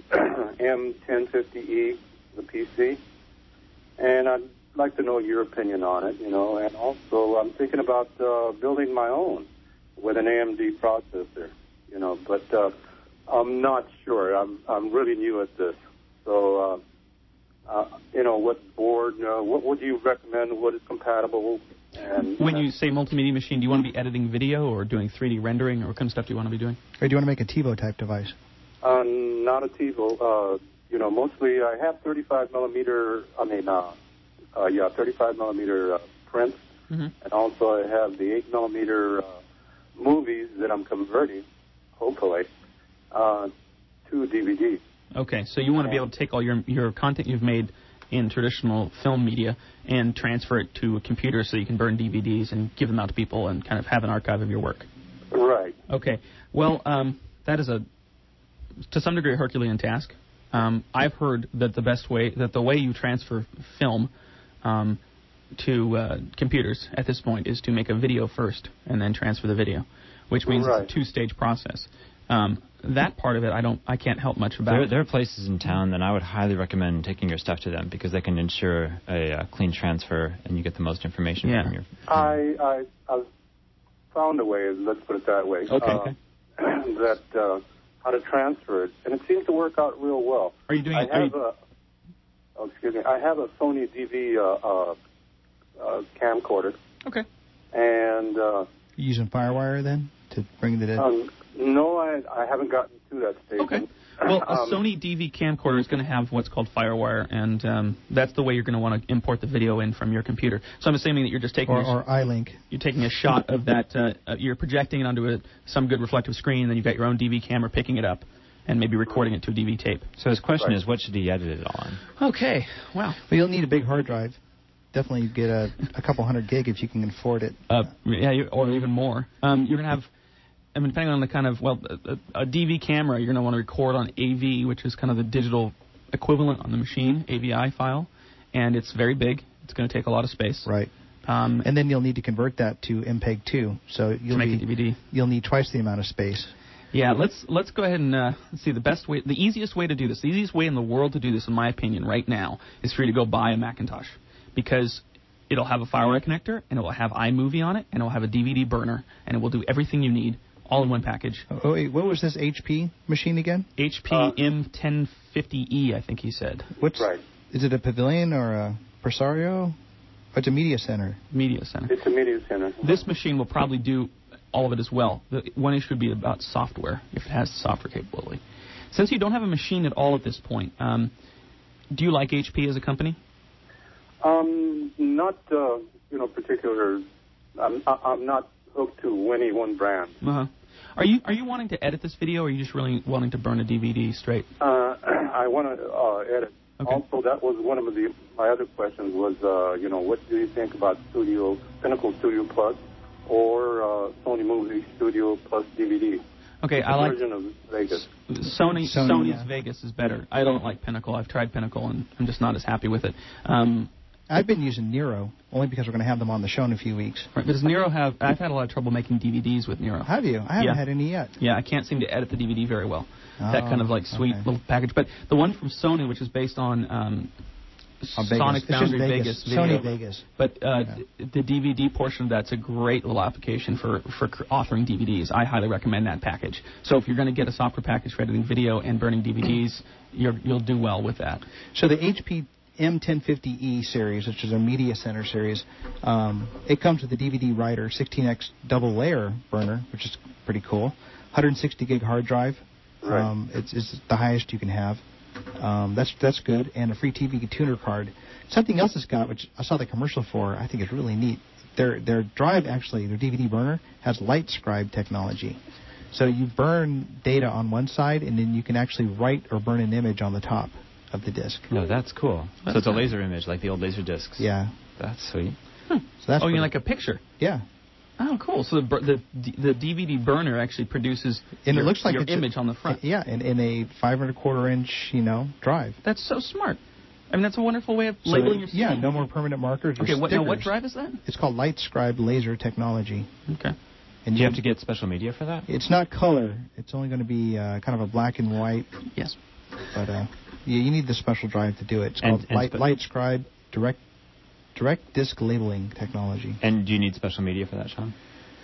M1050E, the PC. And I'd like to know your opinion on it, And also, I'm thinking about building my own with an AMD processor, But I'm not sure. I'm really new at this. So, what board, what would you recommend? What is compatible? And when you say multimedia machine, do you want to be editing video or doing 3D rendering, or what kind of stuff do you want to be doing? Or do you want to make a TiVo type device? Not a TiVo. mostly I have 35 millimeter. 35 millimeter prints, and also I have the 8 millimeter movies that I'm converting, hopefully, to DVD. Okay, so you want to be able to take all your content you've made in traditional film media and transfer it to a computer so you can burn DVDs and give them out to people and kind of have an archive of your work. Right. Okay. Well, that is to some degree, a Herculean task. I've heard that the way you transfer film to computers at this point is to make a video first and then transfer the video, which means it's a two-stage process. That part of it, I can't help much about. There are places in town that I would highly recommend taking your stuff to them because they can ensure a clean transfer and you get the most information from your. I found a way. Let's put it that way. Okay. That how to transfer it, and it seems to work out real well. Are you doing? I have a Sony DV camcorder. Okay. And you using FireWire then to bring it in? No, I haven't gotten to that stage. Okay. Well, a Sony DV camcorder is going to have what's called FireWire, and that's the way you're going to want to import the video in from your computer. So I'm assuming that you're just taking or iLink. You're taking a shot of that. You're projecting it onto some good reflective screen, then you've got your own DV camera picking it up and maybe recording it to a DV tape. So his question is, what should he edit it on? Okay. Wow. Well, you'll need a big hard drive. Definitely get a couple 100 gig if you can afford it. Or even more. You're going to have. Depending on the kind of, a DV camera, you're going to want to record on AV, which is kind of the digital equivalent on the machine, AVI file, and it's very big. It's going to take a lot of space. Right. And then you'll need to convert that to MPEG-2, so to make a DVD. You'll need twice the amount of space. Yeah, let's go ahead and see the easiest way to do this. The easiest way in the world to do this, in my opinion, right now, is for you to go buy a Macintosh, because it'll have a FireWire connector, and it will have iMovie on it, and it will have a DVD burner, and it will do everything you need. All in one package. Oh, wait, what was this HP machine again? HP M1050E, I think he said. Right. Is it a Pavilion or a Presario? Oh, it's a Media Center. Media Center. It's a Media Center. This machine will probably do all of it as well. The one issue would be about software, if it has software capability. Since you don't have a machine at all at this point, do you like HP as a company? Not, particular. I'm not hooked to any one brand. Are you wanting to edit this video, or are you just really wanting to burn a DVD straight? I want to edit. Okay. Also, that was one of my other questions was, what do you think about Pinnacle Studio Plus or Sony Movie Studio Plus DVD? Okay, I like version of Vegas. Sony's Vegas is better. I don't like Pinnacle. I've tried Pinnacle, and I'm just not as happy with it. I've been using Nero, only because we're going to have them on the show in a few weeks. Right, because I've had a lot of trouble making DVDs with Nero. Have you? I haven't had any yet. Yeah, I can't seem to edit the DVD very well. That kind of sweet little package. But the one from Sony, which is based on Sonic Foundry Vegas video. Sony Vegas. But the DVD portion of that's a great little application for authoring DVDs. I highly recommend that package. So if you're going to get a software package for editing video and burning DVDs, you'll do well with that. So the HP M1050E series, which is a Media Center series, it comes with the DVD writer, 16x double layer burner, which is pretty cool. 160 gig hard drive. Right. It's the highest you can have. That's good, and a free TV tuner card. Something else it's got, which I saw the commercial for, I think is really neat. Their drive, actually, their DVD burner, has LightScribe technology. So you burn data on one side, and then you can actually write or burn an image on the top of the disc. No, that's cool. So it's a laser image, like the old laser discs. Yeah. That's sweet. So that's you mean like a picture? Yeah. Oh, cool. So the DVD burner actually produces and it looks like your image on the front. Yeah, in a 5¼ inch, drive. That's so smart. I mean, that's a wonderful way of labeling your Yeah, no more permanent markers or stickers. What drive is that? It's called LightScribe laser technology. Okay. And do you have to get special media for that? It's not color. It's only going to be kind of a black and white. Yes. But you need the special drive to do it. It's called LightScribe direct disc labeling technology. And do you need special media for that, Sean?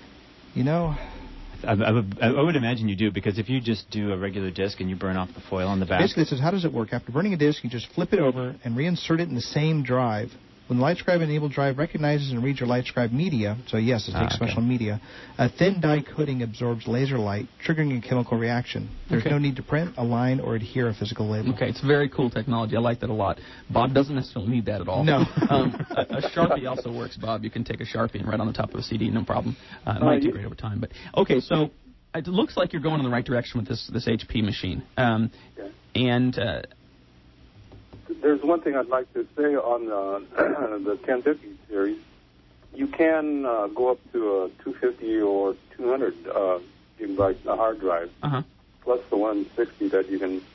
I would imagine you do, because if you just do a regular disc and you burn off the foil on the back. Basically, it says, how does it work? After burning a disc, you just flip it over and reinsert it in the same drive When the LightScribe-enabled drive recognizes and reads your LightScribe media, so yes, it takes special media, a thin dye coating absorbs laser light, triggering a chemical reaction. There's no need to print, align, or adhere a physical label. Okay, it's very cool technology. I like that a lot. Bob doesn't necessarily need that at all. No. A Sharpie also works, Bob. You can take a Sharpie and write on the top of a CD, no problem. It might degrade over time. But okay, so it looks like you're going in the right direction with this HP machine. And there's one thing I'd like to say on the 1050 series. You can go up to a 250 or 200 gigabyte hard drive, plus the 160 that you can,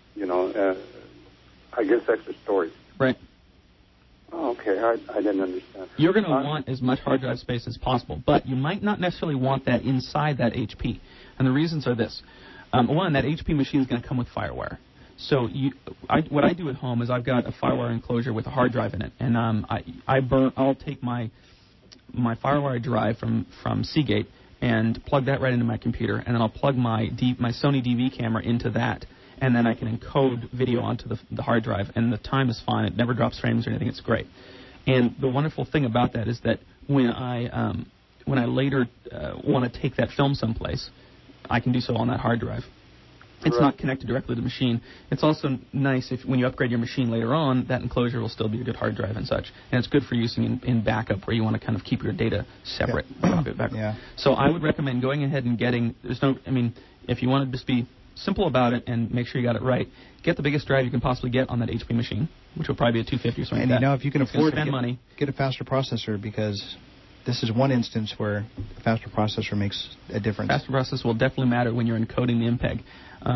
I guess extra storage. Right. Oh, okay, I didn't understand. You're going to want as much hard drive space as possible, but you might not necessarily want that inside that HP. And the reasons are this. One, that HP machine is going to come with FireWire. So what I do at home is I've got a FireWire enclosure with a hard drive in it, and I'll take my FireWire drive from Seagate and plug that right into my computer, and then I'll plug my Sony DV camera into that, and then I can encode video onto the hard drive, and the time is fine. It never drops frames or anything. It's great. And the wonderful thing about that is that when I later want to take that film someplace, I can do so on that hard drive. It's not connected directly to the machine. It's also nice when you upgrade your machine later on, that enclosure will still be a good hard drive and such. And it's good for using in backup where you want to kind of keep your data separate. Yeah. So I would recommend going ahead and getting, if you want to just be simple about it and make sure you got it right, get the biggest drive you can possibly get on that HP machine, which will probably be a 250 or something like that. And if you can afford spend money, get a faster processor, because this is one instance where a faster processor makes a difference. Faster processor will definitely matter when you're encoding the MPEG.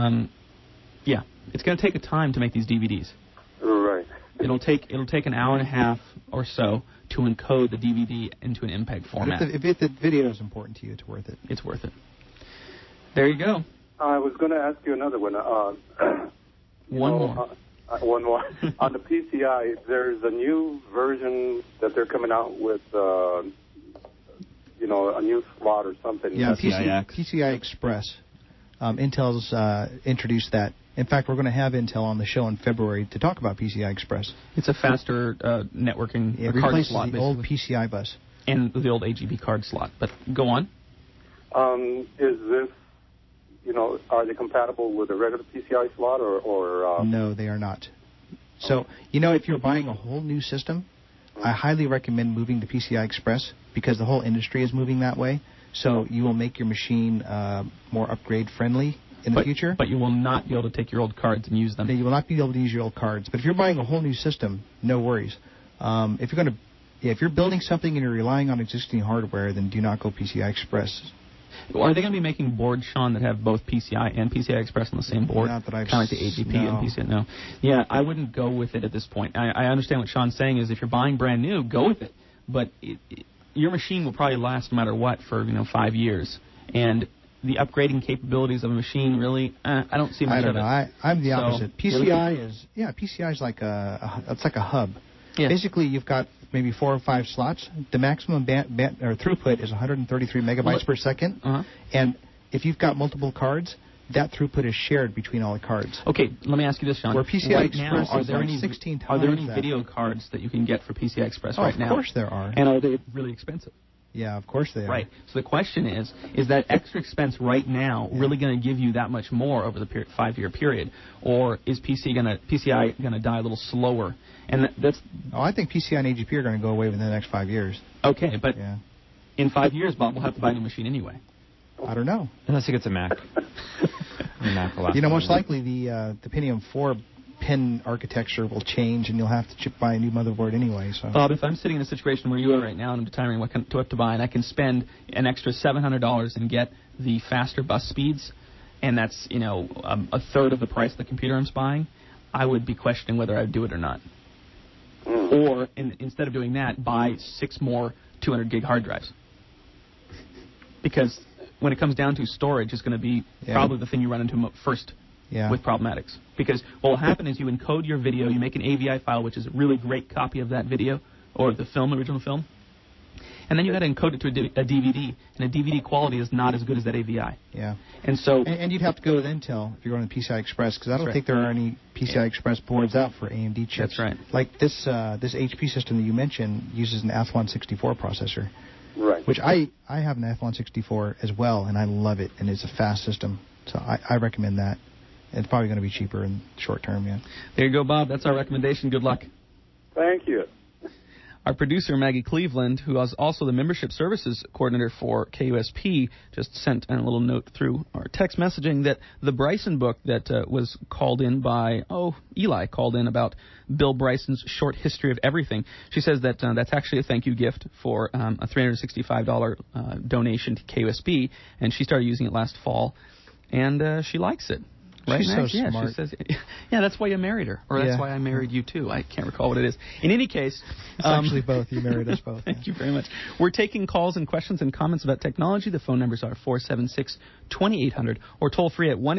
It's going to take a time to make these DVDs. Right. It'll take an hour and a half or so to encode the DVD into an MPEG format. If the video is important to you, it's worth it. It's worth it. There you go. I was going to ask you another one. One more. One more. On the PCI, there's a new version that they're coming out with, a new slot or something. Yeah, PCI Express. Intel's introduced that. In fact, we're going to have Intel on the show in February to talk about PCI Express. It's a faster networking it card replaces slot, the old PCI bus. And the old AGB card slot. But go on. Is this, are they compatible with a regular PCI slot or No, they are not. So, if you're buying a whole new system, I highly recommend moving to PCI Express because the whole industry is moving that way. So you will make your machine more upgrade-friendly in the future. But you will not be able to take your old cards and use them. You will not be able to use your old cards. But if you're buying a whole new system, no worries. If you're building something and you're relying on existing hardware, then do not go PCI Express. Are they going to be making boards, Sean, that have both PCI and PCI Express on the same board? Not that I've kind of like the AGP and PCI. No. Yeah, I wouldn't go with it at this point. I understand what Sean's saying is if you're buying brand new, go with it. But your machine will probably last no matter what for 5 years. And the upgrading capabilities of a machine really, I don't see much of it. I don't know. I'm the opposite. PCI is like it's like a hub. Yeah. Basically, you've got maybe 4 or 5 slots. The maximum throughput is 133 megabytes per second. And if you've got multiple cards, that throughput is shared between all the cards. Okay, let me ask you this, Sean. Where PCI Express now, is 16 times Are there any that. video cards that you can get for PCI Express right now? Of course there are. And are they really expensive? Yeah, of course they are. Right. So the question is that extra expense right now really going to give you that much more over the 5-year period, or is PCI going to die a little slower? And that's. Oh, I think PCI and AGP are going to go away within the next 5 years. Okay, but in 5 years, Bob, we'll have to buy a new machine anyway. I don't know. Unless it gets a Mac. Most likely the Pentium 4 pin architecture will change, and you'll have to buy a new motherboard anyway. So, Bob, if I'm sitting in a situation where you are right now, and I'm determining what to buy, and I can spend an extra $700 and get the faster bus speeds, and that's a third of the price of the computer I'm buying, I would be questioning whether I'd do it or not. Or instead of doing that, buy 6 more 200 gig hard drives. Because when it comes down to storage, is going to be probably the thing you run into first with problematics. Because what will happen is you encode your video, you make an AVI file, which is a really great copy of that video, or the original film, and then you got to encode it to a DVD, and a DVD quality is not as good as that AVI. Yeah. And so... And you'd have to go with Intel if you're going to PCI Express, because I don't think there are any PCI Express boards out for AMD chips. That's right. Like this HP system that you mentioned uses an Athlon 64 processor. Right. Which I have an Athlon 64 as well, and I love it, and it's a fast system. So I recommend that. It's probably going to be cheaper in the short term, yeah. There you go, Bob. That's our recommendation. Good luck. Thank you. Our producer, Maggie Cleveland, who is also the membership services coordinator for KUSP, just sent a little note through our text messaging that the Bryson book that was called in by, Eli called in about Bill Bryson's short history of everything. She says that that's actually a thank you gift for a $365 donation to KUSP, and she started using it last fall, and she likes it. Right, She's Max? so smart. She says, yeah, that's why you married her. Or that's why I married you, too. I can't recall what it is. In any case... It's actually both. You married us both. Thank you very much. We're taking calls and questions and comments about technology. The phone numbers are 476-2800 or toll free at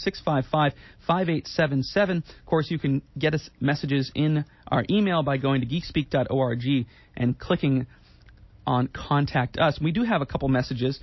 1-800-655-5877. Of course, you can get us messages in our email by going to geekspeak.org and clicking on Contact Us. We do have a couple messages.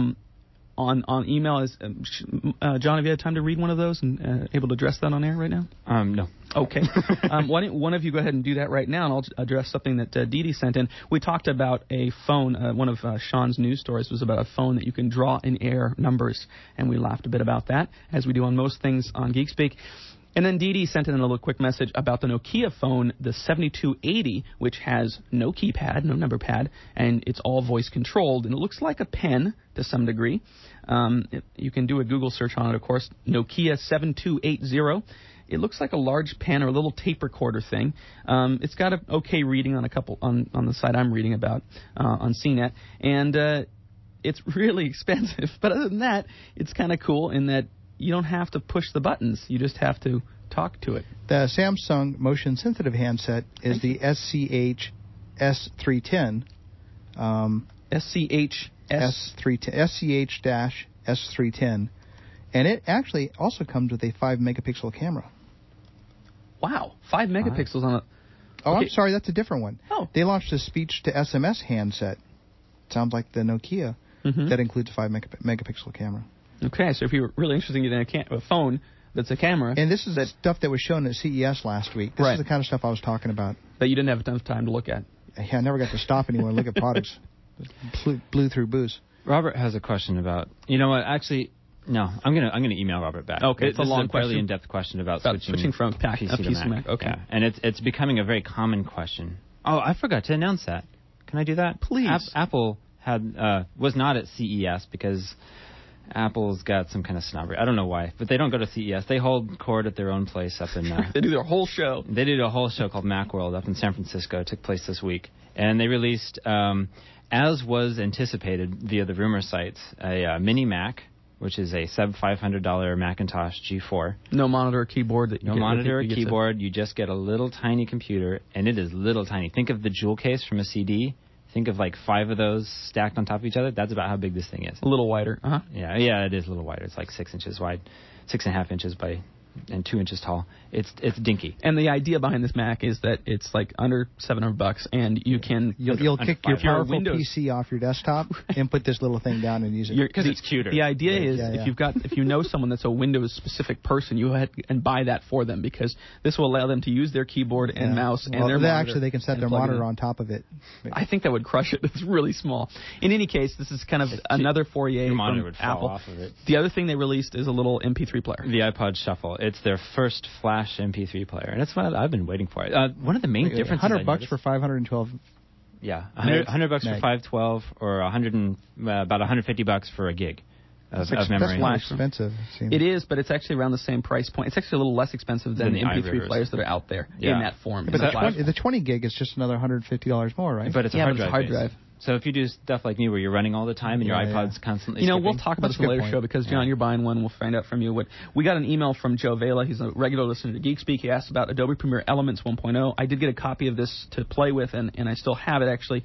On email. Is John, have you had time to read one of those and able to address that on air right now? No. Okay. Why don't one of you go ahead and do that right now, and I'll address something that Dee Dee sent in. We talked about a phone. One of Sean's news stories was about a phone that you can draw in air numbers, and we laughed a bit about that, as we do on most things on GeekSpeak. And then Dee Dee sent in a little quick message about the Nokia phone, the 7280, which has no keypad, no number pad, and it's all voice controlled, and it looks like a pen to some degree. You can do a Google search on it, of course, Nokia 7280. It looks like a large pen or a little tape recorder thing. It's got an okay reading on a couple on the site I'm reading about on CNET, and it's really expensive. But other than that, it's kind of cool in that you don't have to push the buttons. You just have to talk to it. The Samsung motion-sensitive handset is the SCH S310. SCH-S310. And it actually also comes with a 5-megapixel camera. Wow, 5 megapixels on it. Oh, okay. I'm sorry, that's a different one. Oh. They launched a speech-to-SMS handset. Sounds like the Nokia. That includes a 5-megapixel camera. Okay, so if you're really interested in getting a phone that's a camera... And this is stuff that was shown at CES last week. This is the kind of stuff I was talking about. That you didn't have enough time to look at. Yeah, I never got to stop anyone and look at products. Blew through booze. Robert has a question about... You know what, actually... No, I'm gonna email Robert back. Okay, it's a long question. Fairly in-depth question about switching from PC to Mac. Okay, yeah. And it's becoming a very common question. Oh, I forgot to announce that. Can I do that? Please. Apple was not at CES because Apple's got some kind of snobbery. I don't know why, but they don't go to CES. They hold court at their own place up in... They do their whole show. They did a whole show called Macworld up in San Francisco. It took place this week. And they released, as was anticipated via the rumor sites, a mini Mac, which is a sub-$500 Macintosh G4. No monitor or keyboard. No monitor or keyboard. You just get a little tiny computer, and it is little tiny. Think of the jewel case from a CD. Think of like 5 of those stacked on top of each other. That's about how big this thing is. A little wider. Uh-huh. Yeah, it is a little wider. It's like 6 inches wide, 6.5 inches by and 2 inches tall. It's dinky. And the idea behind this Mac is that it's like under $700, and you can you'll kick your powerful PC off your desktop and put this little thing down and use it because it's cuter. The idea is if you know someone that's a Windows specific person, you head and buy that for them, because this will allow them to use their keyboard and mouse and their monitor. Actually, they can set their monitor on top of it. I think that would crush it. It's really small. In any case, this is kind of another foyer your monitor from would fall Apple. Off of it. The other thing they released is a little MP3 player. The iPod Shuffle. It's their first flash MP3 player, and that's what I've been waiting for. One of the main differences. $100 for 512. Yeah, $100 for 512, or about $150 for a gig of memory. That's more expensive. It is, but it's actually around the same price point. It's actually a little less expensive than the MP3 players that are out there in that form. But the 20 gig is just another $150 more, right? But it's a hard drive. So if you do stuff like me where you're running all the time and your iPod's constantly we'll talk about this in a later show, because, John, you're buying one. We'll find out from you. We got an email from Joe Vela. He's a regular listener to GeekSpeak. He asked about Adobe Premiere Elements 1.0. I did get a copy of this to play with, and I still have it, actually.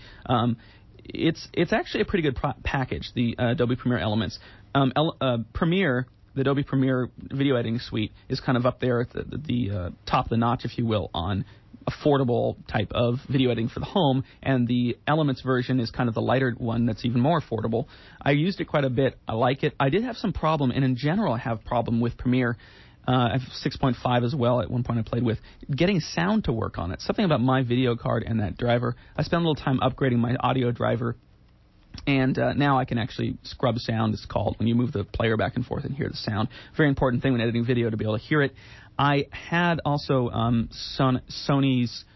It's actually a pretty good package, the Adobe Premiere Elements. Premiere, the Adobe Premiere video editing suite, is kind of up there at the top of the notch, if you will, on affordable type of video editing for the home, and the Elements version is kind of the lighter one that's even more affordable. I used it quite a bit. I like it. I did have some problem, and in general I have problem with Premiere. I have 6.5 as well. At one point I played with getting sound to work on it. Something about my video card and that driver. I spent a little time upgrading my audio driver, and now I can actually scrub sound, it's called, when you move the player back and forth and hear the sound. Very important thing when editing video to be able to hear it. I had also Sony's,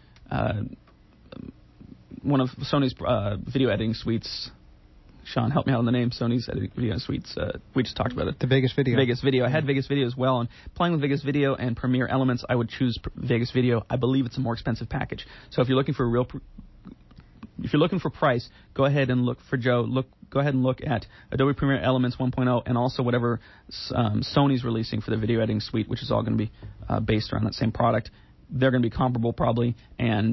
one of Sony's video editing suites. Sean, help me out on the name. Sony's editing video suites. We just talked about it. The Vegas Video. Vegas Video. I had Vegas Video as well. And playing with Vegas Video and Premiere Elements, I would choose Vegas Video. I believe it's a more expensive package. So if you're looking for if you're looking for price, go ahead and look for Joe. Go ahead and look at Adobe Premiere Elements 1.0 and also whatever Sony's releasing for the video editing suite, which is all going to be based around that same product. They're going to be comparable probably, and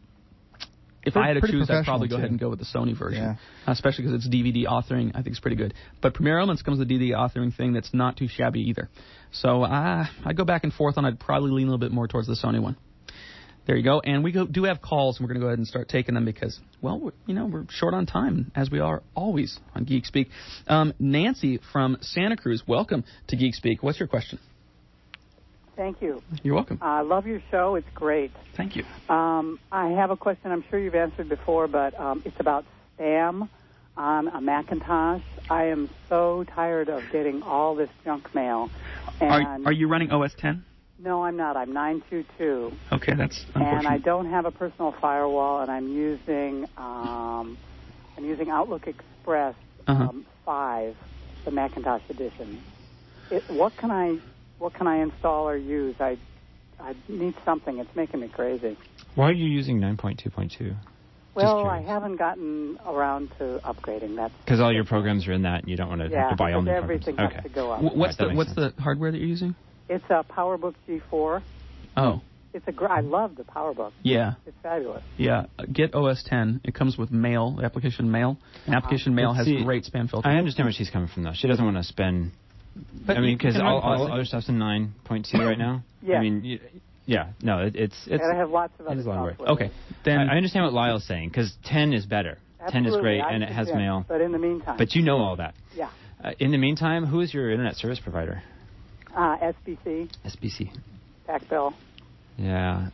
if I had to choose, I'd probably go ahead and go with the Sony version, especially because it's DVD authoring. I think it's pretty good. But Premiere Elements comes with a DVD authoring thing that's not too shabby either. So I go back and forth on. I'd probably lean a little bit more towards the Sony one. There you go. And we do have calls, and we're going to go ahead and start taking them because, well, we're short on time, as we are always on Geek Speak. Nancy from Santa Cruz, welcome to Geek Speak. What's your question? Thank you. You're welcome. I love your show. It's great. Thank you. I have a question I'm sure you've answered before, but it's about spam on a Macintosh. I am so tired of getting all this junk mail. And are you running OS 10? No, I'm not. I'm 922. Okay, that's unfortunate. And I don't have a personal firewall, and I'm using Outlook Express 5, the Macintosh edition. What can I install or use? I need something. It's making me crazy. Why are you using 9.2.2? Well, I haven't gotten around to upgrading. That's because all your programs are in that, and you don't want to have to buy all new programs. Everything has to go up. What's the hardware that you're using? It's a PowerBook G4. Oh. I love the PowerBook. Yeah. It's fabulous. Yeah. Get OS 10. It comes with Mail, the application Mail. And application Mail has great spam filtering. I understand where she's coming from, though. She doesn't want to spend... But because all other stuff's in 9.2 right now. Yeah. It's... And I have lots of other software. Okay. Then I understand what Lyle's saying, because 10 is better. Absolutely. 10 is great, and it has Mail. But in the meantime... But you know all that. Yeah. In the meantime, who is your internet service provider? SBC. SBC. TACBell. Yeah.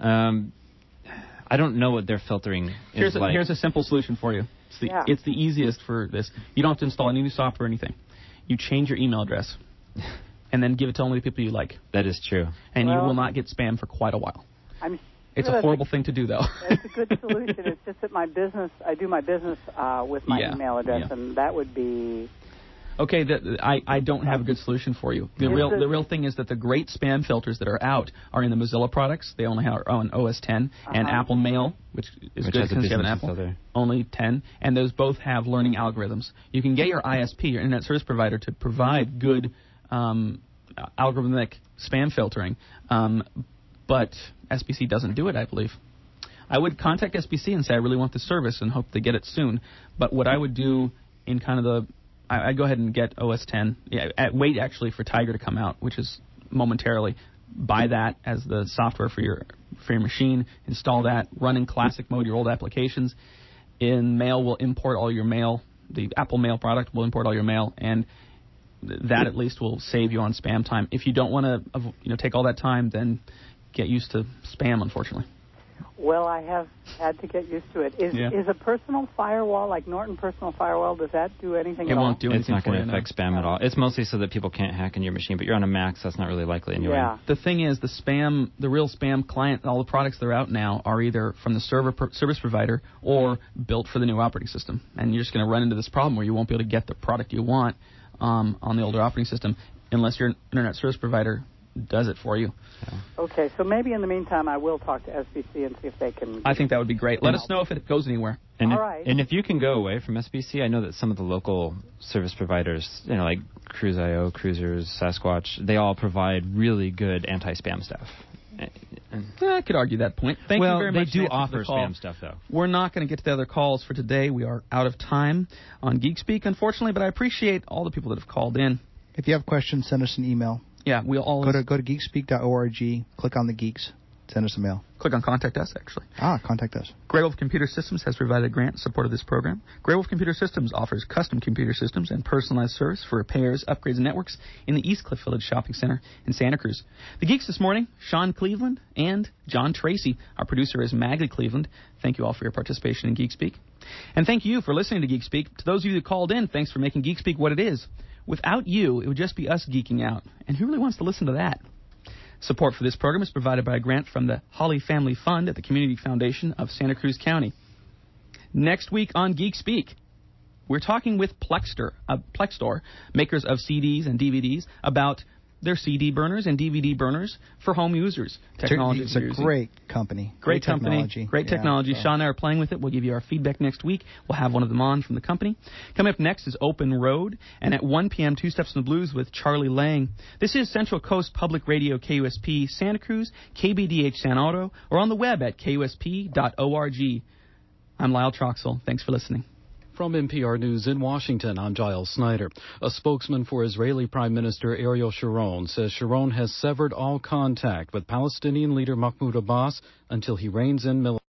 I don't know what their filtering is like. Here's a simple solution for you. It's the easiest for this. You don't have to install any new software or anything. You change your email address, and then give it to only the people you like. That is true. And you will not get spam for quite a while. It's a horrible thing to do, though. It's a good solution. It's just that I do my business with my email address, and that would be... Okay, I don't have a good solution for you. The real thing is that the great spam filters that are out are in the Mozilla products. They only are on OS 10, and Apple Mail, which is good because you have an Apple, only 10. And those both have learning algorithms. You can get your ISP, your internet service provider, to provide good algorithmic spam filtering, but SBC doesn't do it, I believe. I would contact SBC and say I really want the service and hope to get it soon. But what I would do in kind of I'd go ahead and get OS 10. Wait, actually, for Tiger to come out, which is momentarily. Buy that as the software for your machine. Install that. Run in classic mode your old applications. In Mail, will import all your mail. The Apple Mail product will import all your mail, and that at least will save you on spam time. If you don't want to, take all that time, then get used to spam. Unfortunately. Well, I have had to get used to it. Is a personal firewall, like Norton Personal Firewall, does that do anything at all? It won't do anything. It's not going to affect spam at all. It's mostly so that people can't hack into your machine, but you're on a Mac, so that's not really likely anyway. Yeah. The thing is, the real spam client, all the products that are out now are either from the service provider or built for the new operating system. And you're just going to run into this problem where you won't be able to get the product you want on the older operating system unless your internet service provider does it for you. Okay, so maybe in the meantime I will talk to SBC and see if they can... I think that would be great. Let us know if it goes anywhere. And all right. And if you can go away from SBC, I know that some of the local service providers, like Cruise.io, Cruisers, Sasquatch, they all provide really good anti-spam stuff. I could argue that point. Thank you very much. They do offer spam stuff, though. We're not going to get to the other calls for today. We are out of time on Geek Speak, unfortunately, but I appreciate all the people that have called in. If you have questions, send us an email. Yeah, we'll always... Go to geekspeak.org, click on the Geeks send us a mail. Click on Contact Us, actually. Contact us. Grey Wolf Computer Systems has provided a grant in support of this program. Grey Wolf Computer Systems offers custom computer systems and personalized service for repairs, upgrades, and networks in the East Cliff Village Shopping Center in Santa Cruz. The geeks this morning, Sean Cleveland and John Tracy. Our producer is Maggie Cleveland. Thank you all for your participation in Geek Speak. And thank you for listening to Geek Speak. To those of you that called in, thanks for making Geek Speak what it is. Without you, it would just be us geeking out. And who really wants to listen to that? Support for this program is provided by a grant from the Holly Family Fund at the Community Foundation of Santa Cruz County. Next week on Geek Speak, we're talking with Plextor, makers of CDs and DVDs, about their CD burners and DVD burners for home users. Technology. It's a great company. Great company. Technology. Great technology. Sean and I are playing with it. We'll give you our feedback next week. We'll have one of them on from the company. Coming up next is Open Road. And at 1 p.m., Two Steps in the Blues with Charlie Lang. This is Central Coast Public Radio, KUSP Santa Cruz, KBDH San Auto, or on the web at kusp.org. I'm Lyle Troxell. Thanks for listening. From NPR News in Washington, I'm Giles Snyder. A spokesman for Israeli Prime Minister Ariel Sharon says Sharon has severed all contact with Palestinian leader Mahmoud Abbas until he reins in military.